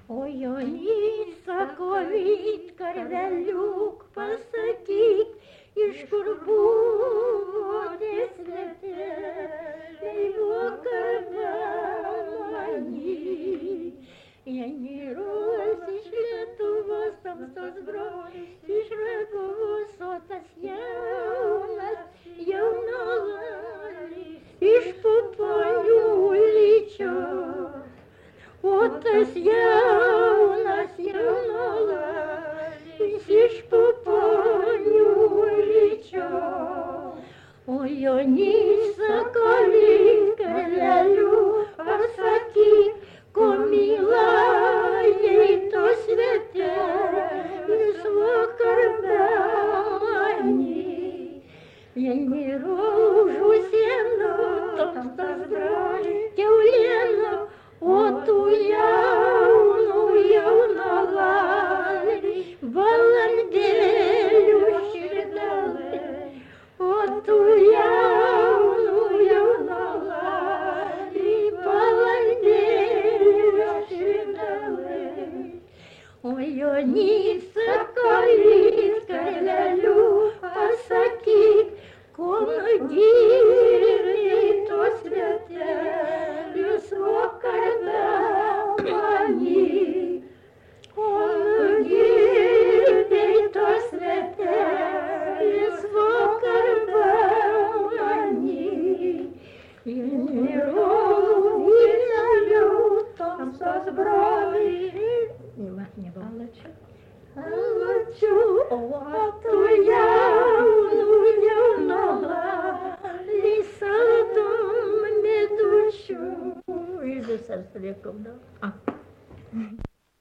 O Jonysa, kovyt karveliuk, pasakyk, iš kur buvo tie sveteliai vakar belany. Janirus iš Lietuvos, tamstos brolis, iš Raguvos, o tas jaunuolis, iš Puponių Lyčio. O tas jaunuolis iš Puponių Lyčio. O Jonysa, kovyt karvelių, pasakyk, ko myla jei tos svetelius vakar belany. Janiro užusienų, tamstos brolis, kiaulienų, o tų jaunuoliai, valandėlių širdalai, o tų jaunuoliai, valandėlių širdalai. O Jonysa, kovyt karvelių, pasakyk, ko nugirdi tos svetelius vakar belany. Ko nugirdi tos svetelius vakar belany. Janiro tamstos broliai, Alačių, o tu jaunuoliai, saldum medučių. Ir visas liekam daug.